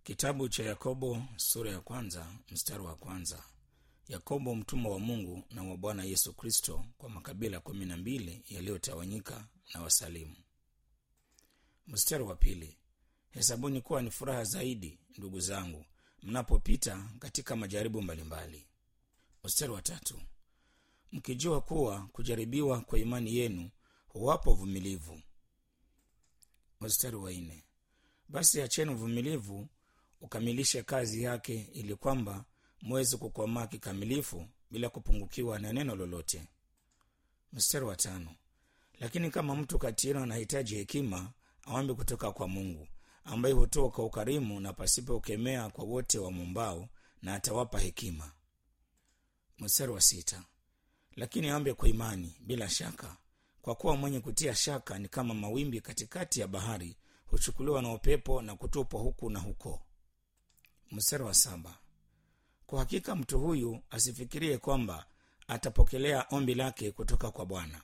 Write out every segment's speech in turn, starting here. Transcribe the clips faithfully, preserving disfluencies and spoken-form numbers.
Kitabu cha Yakobo sura ya kwanza mstari wa kwanza. Yakobo mtumwa wa Mungu na wa Bwana Yesu Kristo kwa makabila kumi na mbili yaliyotawanyika na wasalimu. Mstari wa pili. Hesabuni kuwa ni furaha zaidi, ndugu zangu, mnapopita katika majaribu mbalimbali. Mstari wa tatu. Mkijua kuwa kujaribiwa kwa imani yenu huwapo uvumilivu. Mstari wa nne. Basi acheni uvumilivu ukamilishe kazi yake, ili kwamba muweze kukomaa kikamilifu bila kupungukiwa na neno lolote. Mstari wa tano. Lakini kama mtu kati yenu anahitaji hekima, aombe kutoka kwa Mungu, ambaye hutoa kwa ukarimu na pasipo kukemea kwa wote wamuombao, na atawapa hekima. Mstari wa sita. Lakini aombe kwa imani bila shaka, kwa kuwa mwenye kutia shaka ni kama mawimbi katikati ya bahari, huchukuliwa na upepo na kutupwa huku na huko. Mstari wa saba. Kwa hakika mtu huyu asifikirie kwamba atapokelea ombi lake kutoka kwa Bwana.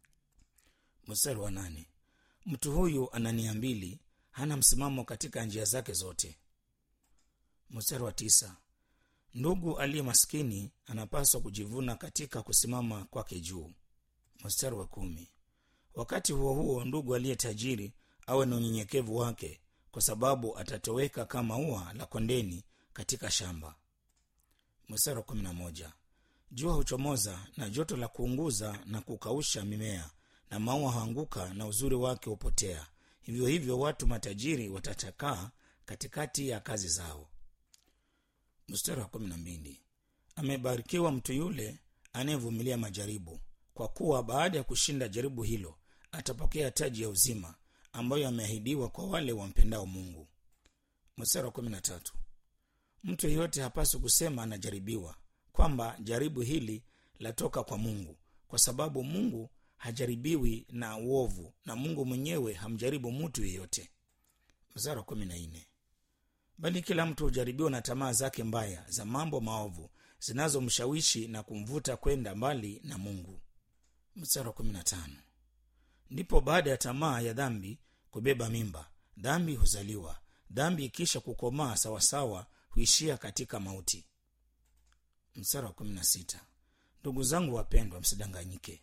Mstari wa nane. Mtu huyu ana nia mbili, hana msimamo katika njia zake zote. Mstari wa tisa. Ndugu aliye maskini anapaswa kujivuna katika kusimama kwake juu. Mstari wa kumi. Wakati huo huo ndugu aliye tajiri awe na unyenyekevu wake, kwa sababu atatoweka kama ua la kondeni katika shamba. Mstari wa kumi na moja. Jua huchomoza na joto la kuunguza na kukausha mimea, na maua huanguka na uzuri wake hupotea. Hivyo hivyo watu matajiri watachakaa katikati ya kazi zao. Mstari wa kumi na mbili. Amebarikiwa mtu yule anayevumilia majaribu, kwa kuwa baada ya kushinda jaribu hilo atapokea taji ya uzima ambayo ameahidiwa kwa wale wampendao Mungu. Mstari wa kumi na tatu. Mtu yeyote hapaswi kusema anajaribiwa, kwamba jaribu hili latoka kwa Mungu, kwa sababu Mungu hajaribiwi na uovu, na Mungu mwenyewe hamjaribu mtu yeyote. Mstari wa kumi na nne. Bali kila mtu hujaribiwa na tamaa zake mbaya za mambo maovu, zinazomshawishi na kumvuta kwenda mbali na Mungu. Mstari wa kumi na tano. Ndipo baada ya tamaa ya dhambi kubeba mimba, dhambi huzaliwa. Dhambi ikisha kukomaa sawasawa huishia katika mauti. Mstari wa kumi na sita. Ndugu zangu wapendwa, msidanganyike.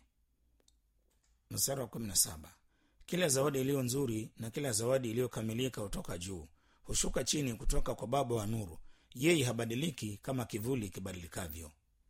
Mstari wa kumi na saba. Kila zawadi iliyo nzuri na kila zawadi iliyokamilika hutoka juu, hushuka chini kutoka kwa Baba wa nuru. Yeye habadiliki kama kivuli kibadilikavyo.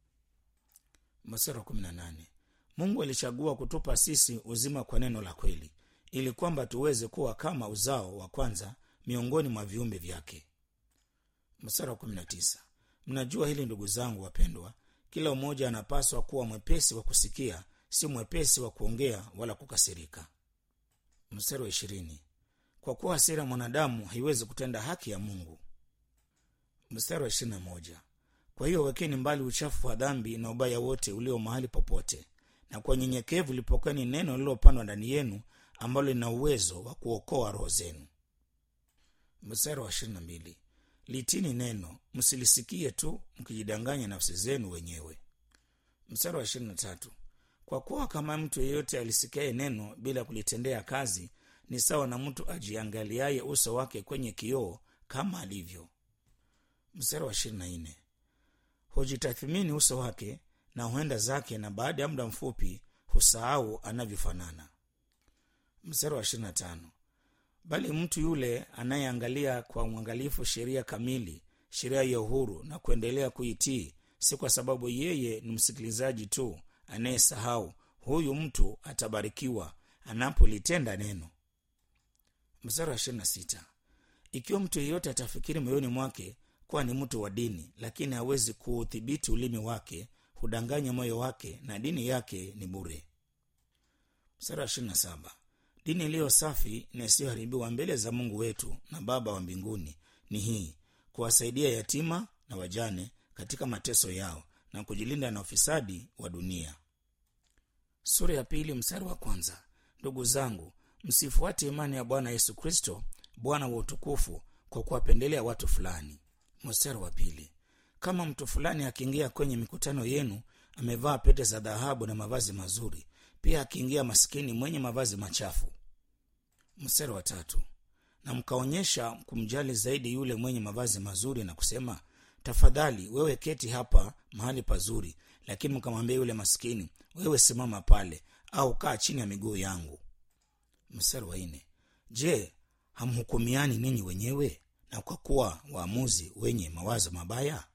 Mstari wa kumi na nane. Mungu alichagua kutupa sisi uzima kwa neno la kweli, ili kwamba tuweze kuwa kama uzao wa kwanza miongoni mwa viumbe vyake. Mstari wa kumi na tisa. Mnajua hili ndugu zangu wapendwa, kila mmoja anapaswa kuwa mwepesi wa kusikia, si mwepesi wa kuongea wala kukasirika. Mstari wa ishirini. Kwa kuwa hasira mwanadamu haiwezi kutenda haki ya Mungu. Mstari wa ishirini na moja. Kwa hiyo wekeni mbali uchafu wa dhambi na ubaya wote ulio mahali popote, na kwa nyenyekevu lipokeni neno lililopandwa ndani yenu, ambalo lina uwezo wa kuokoa roho zenu. Mstari wa ishirini na mbili. Litini neno, msilisikie tu mkijidanganya nafsi zenu wenyewe. Mstari wa ishirini na tatu. Kwa kuwa kama mtu yeyote alisikiaye neno bila kulitendea kazi, ni sawa na mtu ajiangaliaye uso wake kwenye kioo kama alivyo. Mstari wa ishirini na nne. Hujitathmini uso wake na huenda zake, na baada ya muda mfupi husahau anavyofanana. Mstari wa ishirini na tano. Bali mtu yule anayeangalia kwa uangalifu sheria kamili, sheria ya uhuru, na kuendelea kuitii, si kwa sababu yeye ni msikilizaji tu anayesahau, huyu mtu atabarikiwa anapolitenda neno. Mstari wa ishirini na sita. Ikiwa mtu yeyote atafikiri moyoni mwake kuwa ni mtu wa dini, lakini hawezi kuudhibiti ulimi wake, hudanganya moyo wake, na dini yake ni bure. Mstari wa ishirini na saba. Dini iliyo safi na isiyoharibiwa mbele za Mungu wetu na Baba wa mbinguni ni hii: kuwasaidia yatima na wajane katika mateso yao, na kujilinda na ufisadi wa dunia. Sura ya pili mstari wa kwanza. Ndugu zangu, msifuate imani ya Bwana Yesu Kristo, Bwana wa utukufu, kwa kuwapendelea watu fulani. Mstari wa pili. Kama mtu fulani akiingia kwenye mikutano yenu amevaa pete za dhahabu na mavazi mazuri, pia akiingia maskini mwenye mavazi machafu. Mstari wa tatu. na mkaonyesha kumjali zaidi yule mwenye mavazi mazuri na kusema, tafadhali wewe keti hapa mahali pazuri, lakini mkamwambia yule maskini, wewe simama pale au kaa chini ya miguu yangu. Mstari wa nne, je, hamhukumiani ninyi wenyewe na kwa kuwa waamuzi wenye mawazo mabaya?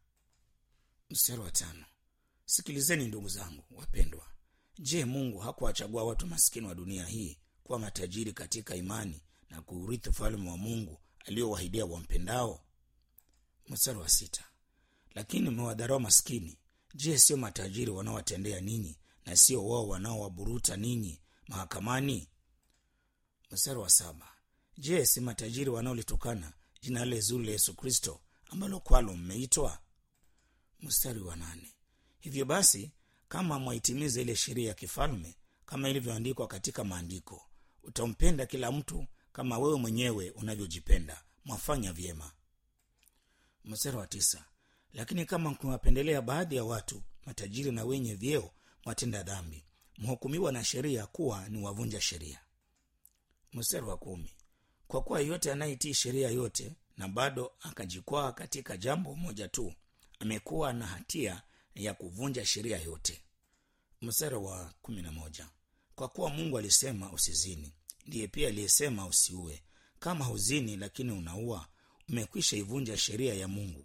Mstari wa tano, sikilizeni ndugu zangu wapendwa, je, Mungu hakuwachagua watu maskini wa dunia hii kuwa matajiri katika imani na kuurithi ufalme wa Mungu aliowahidia wampendao? Mstari wa sita, lakini mmewadharau maskini. Je, sio matajiri wanaowatendea ninyi, na sio wao wanaowaburuta ninyi mahakamani? Mstari wa saba, je, si matajiri wanaolitukana jina lile zuri la Yesu Kristo ambalo kwalo mmeitwa? Mstari wa nane, hivyo basi kama mwaitimiza ile sheria ya kifalme kama ilivyoandikwa katika maandiko, utampenda kila mtu kama wewe mwenyewe unavyojipenda, mwafanya vyema. Mstari wa tisa, lakini kama mkiwapendelea baadhi ya watu matajiri na wenye vyeo, mwatenda dhambi, mhukumiwa na sheria kuwa ni wavunja sheria. Mstari wa kumi, kwa kuwa yote anayetii sheria yote na bado akajikwaa katika jambo moja tu, amekuwa na hatia ya kuvunja sheria yote. Mstari wa kumi na moja, kwa kuwa Mungu alisema usizini, ndiye pia aliyesema usiue. Kama huzini lakini unaua, umekwisha ivunja sheria ya Mungu.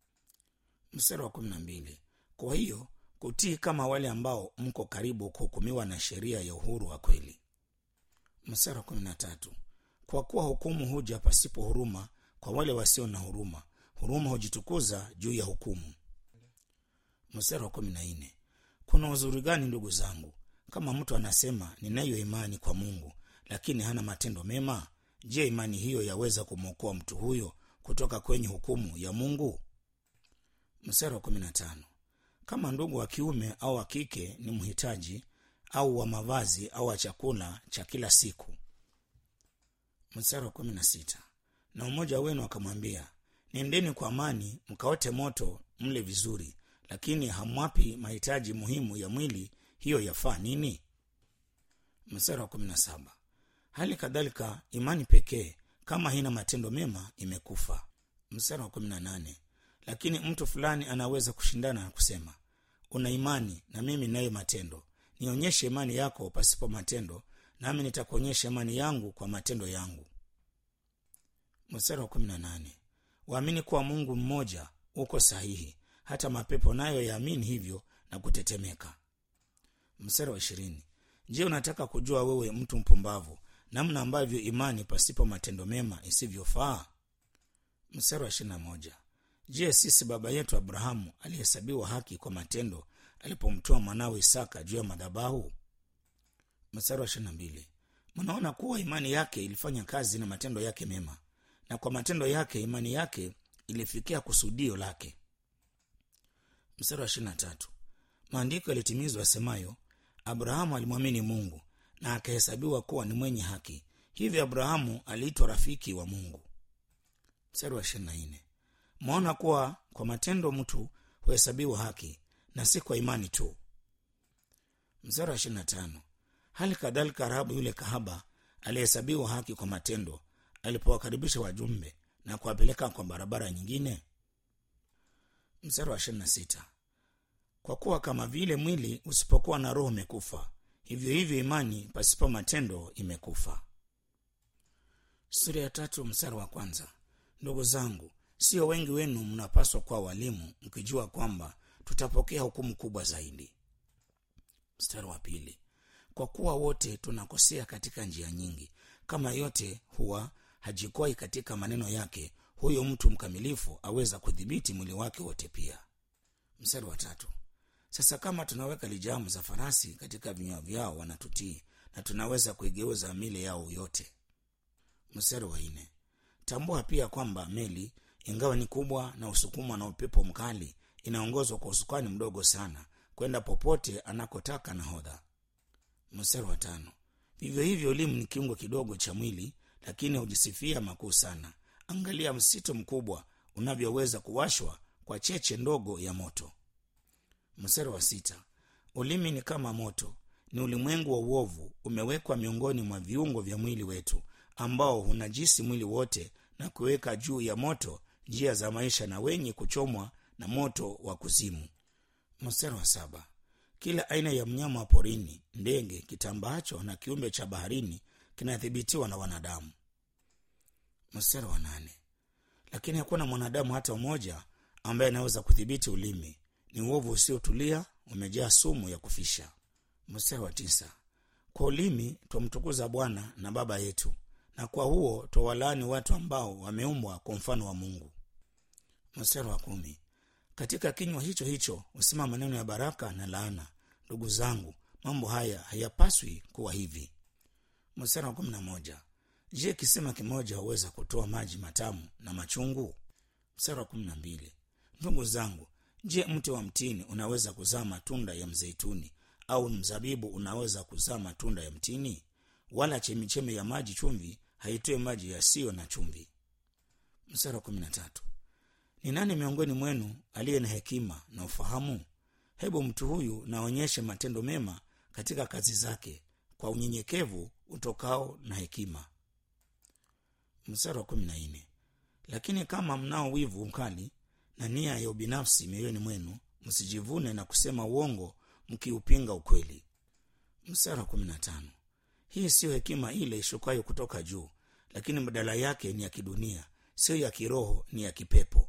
Mstari wa kumi na mbili, kwa hiyo kutii kama wale ambao mko karibu kuhukumiwa na sheria ya uhuru wa kweli. Mstari wa kumi na tatu, kwa kuwa hukumu huja pasipo huruma kwa wale wasio na huruma, huruma hujitukuza juu ya hukumu. Mstari wa kumi na nne, kuna uzuri gani ndugu zangu kama mtu anasema ninayo imani kwa Mungu lakini hana matendo mema? Je, imani hiyo yaweza kumwokoa mtu huyo kutoka kwenye hukumu ya Mungu? Mstari wa kumi na tano, kama ndugu wa kiume au wa kike ni mhitaji au wa mavazi au wa chakula cha kila siku. Mstari wa kumi na sita, na mmoja wenu akamwambia, nendeni kwa amani mkaote moto mle vizuri, lakini hamwapi mahitaji muhimu ya mwili, hiyo yafaa nini? Mstari wa kumi na saba, hali kadhalika imani pekee kama haina matendo mema imekufa. Mstari wa kumi na nane, lakini mtu fulani anaweza kushindana na kusema, una imani na mimi nayo matendo, nionyeshe imani yako pasipo matendo, nami nitakuonyesha imani yangu kwa matendo yangu. Mstari wa kumi na nane, waamini kuwa Mungu mmoja uko sahihi, hata mapepo nayo yaamini hivyo na kutetemeka. Mstari wa ishirini, je, unataka kujua wewe mtu mpumbavu namna ambavyo imani pasipo matendo mema isivyofaa? Mstari wa ishirini na moja, je, sisi baba yetu Abrahamu alihesabiwa haki kwa matendo alipomtoa mwanawe Isaka juu ya madhabahu? Mstari wa ishirini na mbili, mnaona kuwa imani yake ilifanya kazi na matendo yake mema, na kwa matendo yake imani yake ilifikia kusudio lake. Mstari wa ishirini na tatu, maandiko yalitimizwa yasemayo, Abrahamu alimwamini Mungu na akahesabiwa kuwa ni mwenye haki, hivyo Abrahamu aliitwa rafiki wa Mungu. Mstari wa ishirini na nne, mwaona kuwa kwa matendo mtu huhesabiwa haki na si kwa imani tu. Mstari wa ishirini na tano, hali kadhalika Rahabu yule kahaba alihesabiwa haki kwa matendo alipowakaribisha wajumbe na kuwapeleka kwa barabara nyingine. Mstari wa ishirini na sita, kwa kuwa kama vile mwili usipokuwa na roho umekufa, hivyo hivyo imani pasipo matendo imekufa. Sura ya tatu mstari wa kwanza, ndugu zangu, sio wengi wenu mnapaswa kuwa walimu, mkijua kwamba tutapokea hukumu kubwa zaidi. Mstari wa pili, kwa kuwa wote tunakosea katika njia nyingi, kama yote huwa hajikwai katika maneno yake, huyo mtu mkamilifu aweza kudhibiti mwili wake wote pia. Mstari wa tatu, sasa kama tunaweka lijamu za farasi katika vinywa vyao wanatutii, na tunaweza kuigeuza mili yao yote. Mstari wa nne, tambua pia kwamba meli ingawa ni kubwa na usukumwa na upepo mkali, inaongozwa kwa usukani mdogo sana kwenda popote anakotaka nahodha. Mstari wa tano, vivyo hivyo elimu ni kiungo kidogo cha mwili, lakini hujisifia makuu sana. Angalia msito mkubwa unavyoweza kuwashwa kwa cheche ndogo ya moto. Mstari wa sita, ulimi ni kama moto, ni ulimwengu wa uovu umewekwa miongoni mwa viungo vya mwili wetu, ambao hunajisi mwili wote na kuweka juu ya moto njia za maisha na wenye kuchomwa na moto wa kuzimu. Mstari wa saba. Kila aina ya mnyama wa porini, ndege, kitambaacho na kiumbe cha baharini kinathibitiwa na wanadamu. Mstari wa nane. Lakini hakuna mwanadamu hata mmoja ambaye anaweza kudhibiti ulimi. Ni uovu usiotulia, umejaa sumu ya kufisha. Mstari wa tisa. Kwa ulimi twamtukuza Bwana na Baba yetu, na kwa huo twawalaani watu ambao wameumbwa kwa mfano wa Mungu. Mstari wa kumi. Katika kinywa hicho hicho husema maneno ya baraka na laana. Ndugu zangu, mambo haya hayapaswi kuwa hivi. Mstari wa kumi na moja. Je, kisima kimoja huweza kutoa maji matamu na machungu? Mstari wa kumi na mbili. Ndugu zangu, je, mti wa mtini unaweza kuzaa matunda ya mzeituni, au mzabibu unaweza kuzaa matunda ya mtini? Wala chemichemi ya maji chumvi haitoi maji yasiyo na chumvi. Mstari wa kumi na tatu. Ni nani miongoni mwenu aliye na hekima na ufahamu? Hebu mtu huyu naonyeshe matendo mema katika kazi zake, kwa unyenyekevu utokao na hekima. Mstari wa kumi na nne. Lakini kama mnao wivu mkali na nia ya ubinafsi mioyoni mwenu, msijivune na kusema uongo mkiupinga ukweli. Mstari wa kumi na tano. Hii siyo hekima ile ishukayo kutoka juu, lakini badala yake ni ya kidunia, siyo ya kiroho, ni ya kipepo.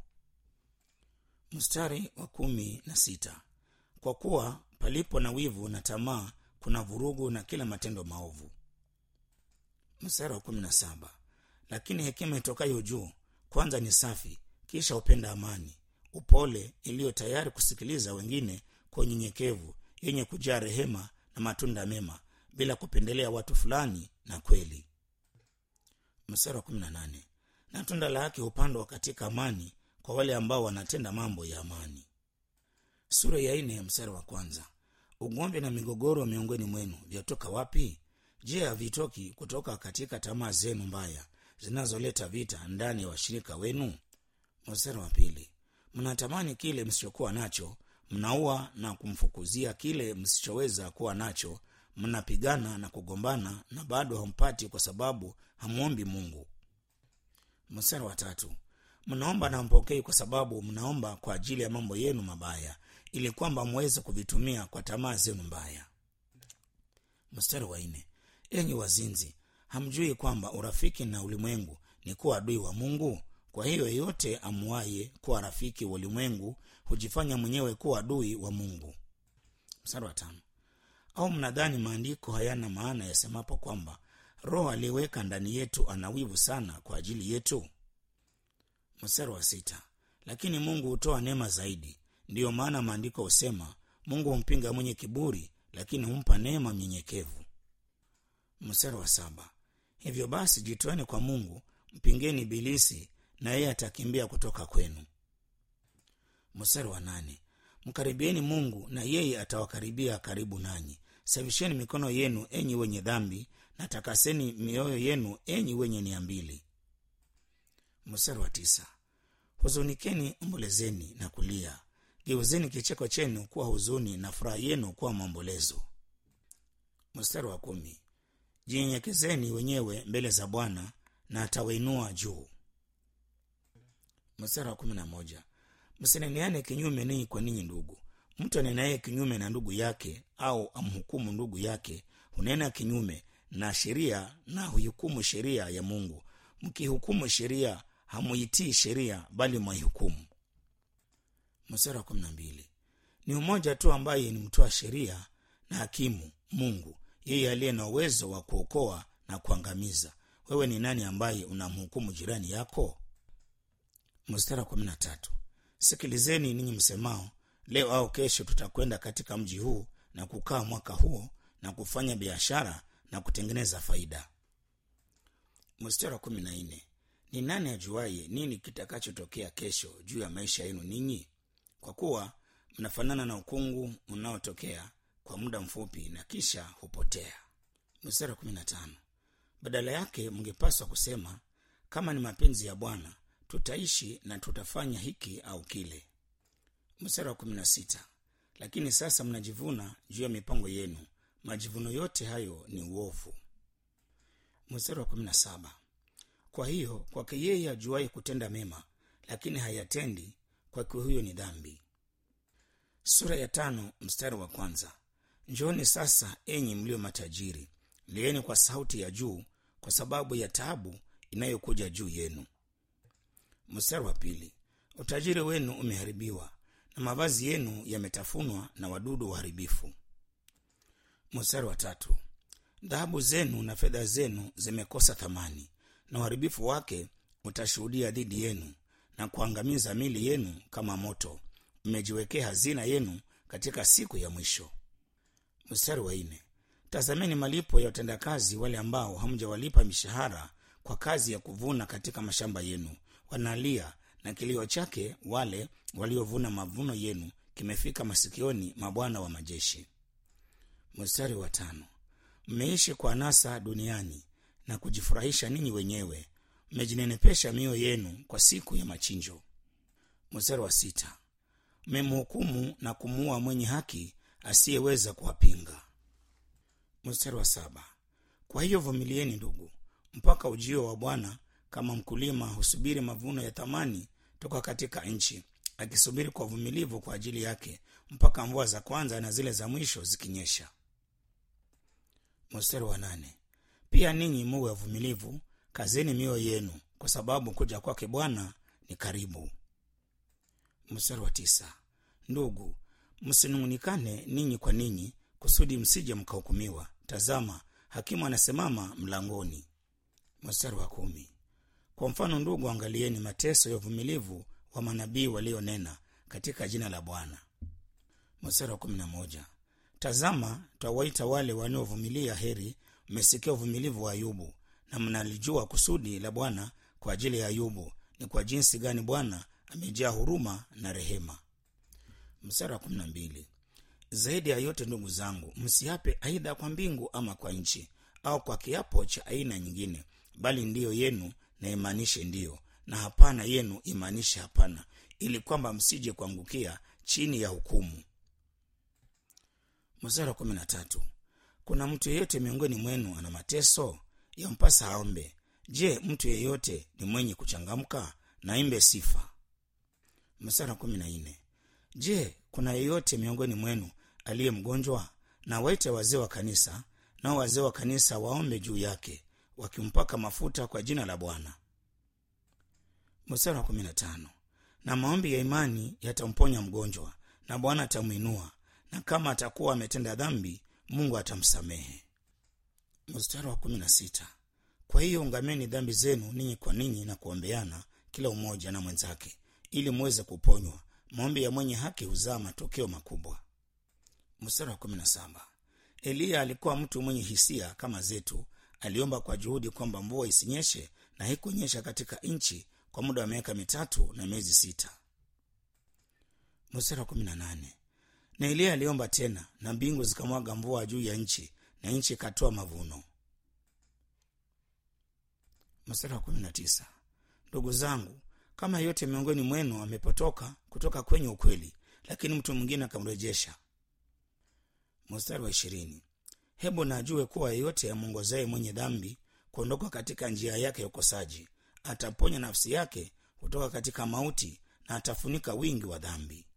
Mstari wa kumi na sita. Kwa kuwa palipo na wivu na tamaa kuna vurugu na kila matendo maovu. Mstari wa kumi na saba. Lakini hekima itokayo juu kwanza ni safi, kisha upenda amani, upole, iliyo tayari kusikiliza wengine kwa unyenyekevu, yenye kujaa rehema na matunda mema, bila kupendelea watu fulani na kweli. Mstari wa kumi na nane. Na tunda la haki hupandwa katika amani kwa wale ambao wanatenda mambo ya amani. Sura ya nne mstari wa kwanza. Ugomvi na migogoro miongoni mwenu vyatoka wapi? Je, havitoki kutoka katika tamaa zenu mbaya zinazoleta vita ndani ya washirika wenu? Mstari wa pili. Mnatamani kile msichokuwa nacho, mnaua na kumfukuzia kile msichoweza kuwa nacho, mnapigana na kugombana na bado hampati kwa sababu hamuombi Mungu. Mstari wa tatu. Mnaomba na mpokei kwa sababu mnaomba kwa ajili ya mambo yenu mabaya, ili kwamba muweze kuvitumia kwa tamaa zenu mbaya. Mstari wa nne. Enyi wazinzi, hamjui kwamba urafiki na ulimwengu ni kuwa adui wa Mungu? Kwa hiyo yeyote amuaye kuwa rafiki wa ulimwengu hujifanya mwenyewe kuwa adui wa Mungu. Mstari wa tano. Au mnadhani maandiko hayana maana yasemapo kwamba Roho aliyeweka ndani yetu ana wivu sana kwa ajili yetu? Mstari wa sita. Lakini Mungu hutoa neema zaidi. Ndiyo maana maandiko husema, Mungu humpinga mwenye kiburi, lakini humpa neema mnyenyekevu. Mstari wa saba. Hivyo basi jitoeni kwa Mungu, mpingeni ibilisi, na yeye atakimbia kutoka kwenu. Mstari wa nane. Mkaribieni Mungu, na yeye atawakaribia karibu nanyi. Safisheni mikono yenu, enyi wenye dhambi, na takaseni mioyo yenu, enyi wenye nia mbili. Mstari wa tisa. Huzunikeni, ombolezeni na kulia. Geuzeni kicheko chenu kuwa huzuni na furaha yenu kuwa maombolezo. Mstari wa kumi. Jinyenyekezeni wenyewe mbele za Bwana, na atawainua juu. Mstari wa kumi na moja. Msineneane kinyume ninyi kwa ninyi ndugu. Mtu anenaye kinyume na ndugu yake au amhukumu ndugu yake hunena kinyume na sheria na huhukumu sheria ya Mungu. Mkihukumu sheria hamuitii sheria, bali mwaihukumu. Mstari wa kumi na mbili. Ni mmoja tu ambaye ni mtoa sheria na hakimu, Mungu, yeye aliye na uwezo wa kuokoa na kuangamiza. Wewe ni nani ambaye unamhukumu jirani yako? Mstari wa kumi na tatu. Sikilizeni ninyi msemao, leo au kesho tutakwenda katika mji huu na kukaa mwaka huo na kufanya biashara na kutengeneza faida. Mstari wa kumi na nne. Ni nani ajuaye nini kitakachotokea kesho juu ya maisha yenu ninyi? Kwa kuwa mnafanana na ukungu unaotokea kwa muda mfupi na kisha hupotea. Mstari wa kumi na tano. Badala yake mngepaswa kusema, kama ni mapenzi ya Bwana tutaishi na tutafanya hiki au kile. Mstari wa kumi na sita. Lakini sasa mnajivuna juu ya mipango yenu. Majivuno yote hayo ni uovu. Mstari wa kumi na saba. Kwa hiyo kwake yeye ajuaye kutenda mema lakini hayatendi, kwake huyo ni dhambi. Sura ya tano mstari wa kwanza. Njooni sasa enyi mlio matajiri, lieni kwa sauti ya juu kwa sababu ya taabu inayokuja juu yenu. Mstari wa pili. Utajiri wenu umeharibiwa na mavazi yenu yametafunwa na wadudu waharibifu. Mstari wa tatu. Dhahabu zenu na fedha zenu zimekosa thamani, na uharibifu wake utashuhudia dhidi yenu na kuangamiza mili yenu kama moto. Mmejiwekea hazina yenu katika siku ya mwisho. Mstari wa nne. Tazameni malipo ya utendakazi wale ambao hamjawalipa mishahara kwa kazi ya kuvuna katika mashamba yenu. Wanalia na kilio chake wale waliovuna mavuno yenu kimefika masikioni mwa Bwana wa majeshi. Mstari wa tano. Mmeishi kwa anasa duniani na kujifurahisha ninyi wenyewe, mmejinenepesha mioyo yenu kwa siku ya machinjo. Mstari wa sita. Mmemhukumu na kumuua mwenye haki asiyeweza kuwapinga. Mstari wa saba. Kwa hiyo vumilieni ndugu, mpaka ujio wa Bwana, kama mkulima husubiri mavuno ya thamani toka katika nchi, akisubiri kwa uvumilivu kwa ajili yake mpaka mvua za kwanza na zile za mwisho zikinyesha. Mstari wa nane. Pia ninyi muwe wavumilivu, kazeni mioyo yenu, kwa sababu kuja kwake Bwana ni karibu. Mstari wa tisa. Ndugu, msinung'unikane ninyi kwa ninyi, kusudi msije mkahukumiwa. Tazama, hakimu anasimama mlangoni. Mstari wa kumi. Kwa mfano ndugu, angalieni mateso ya uvumilivu wa manabii walionena katika jina la Bwana. Mstari wa kumi na moja. Tazama, twawaita wale wanaovumilia heri. Mmesikia uvumilivu wa Ayubu, na mnalijua kusudi la Bwana kwa ajili ya Ayubu, ni kwa jinsi gani Bwana amejaa huruma na rehema. Mstari wa kumi na mbili. Zaidi ya yote ndugu zangu, msiape aidha kwa mbingu ama kwa nchi au kwa kiapo cha aina nyingine, bali ndiyo yenu na imaanishe ndiyo, na hapana yenu imaanishe hapana, ili kwamba msije kuangukia chini ya hukumu. Mstari wa kumi na tatu. Kuna mtu yeyote miongoni mwenu ana mateso? Yampasa aombe. Je, mtu yeyote ni mwenye kuchangamka? Na imbe sifa. Mstari wa kumi na nne. Je, kuna yeyote miongoni mwenu aliye mgonjwa? Na waite wazee wa kanisa, nao wazee wa kanisa waombe juu yake, wakimpaka mafuta kwa jina la Bwana. Mstari wa kumi na tano. Na maombi ya imani yatamponya mgonjwa, na Bwana atamuinua, na kama atakuwa ametenda dhambi, Mungu atamsamehe. Mstari wa kumi na sita. Kwa hiyo ungameni dhambi zenu ninyi kwa ninyi na kuombeana kila umoja na mwenzake, ili muweze kuponywa. Maombi ya mwenye haki huzaa matokeo makubwa. Mstari wa kumi na saba. Eliya alikuwa mtu mwenye hisia kama zetu. Aliomba kwa juhudi kwamba mvua isinyeshe, na haikunyesha katika nchi kwa muda wa miaka mitatu na miezi sita. Mstari wa kumi na nane. Na Eliya aliomba tena, na mbingu zikamwaga mvua juu ya nchi, na nchi ikatoa mavuno. Mstari wa kumi na tisa. Ndugu zangu, kama yote miongoni mwenu amepotoka kutoka kwenye ukweli, lakini mtu mwingine akamrejesha. Mstari wa ishirini. Hebu na ajue kuwa yeyote amwongozaye mwenye dhambi kuondoka katika njia yake ya ukosaji, ataponya nafsi yake kutoka katika mauti, na atafunika wingi wa dhambi.